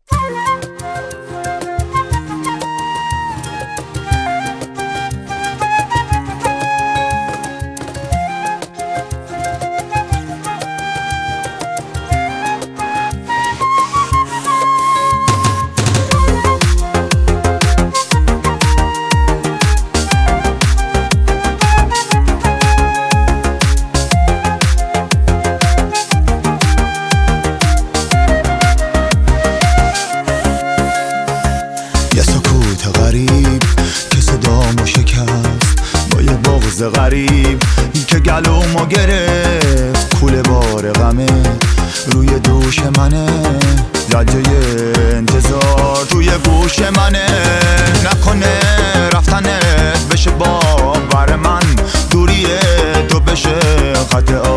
یه سکوت غریب که صدامو شکست با یه بغض غریب که گلومو گرفت. کوله بار غمه روی دوش منه، لجه انتظار توی گوش منه. نکنه رفتنت بشه باور من، دوری تو بشه خط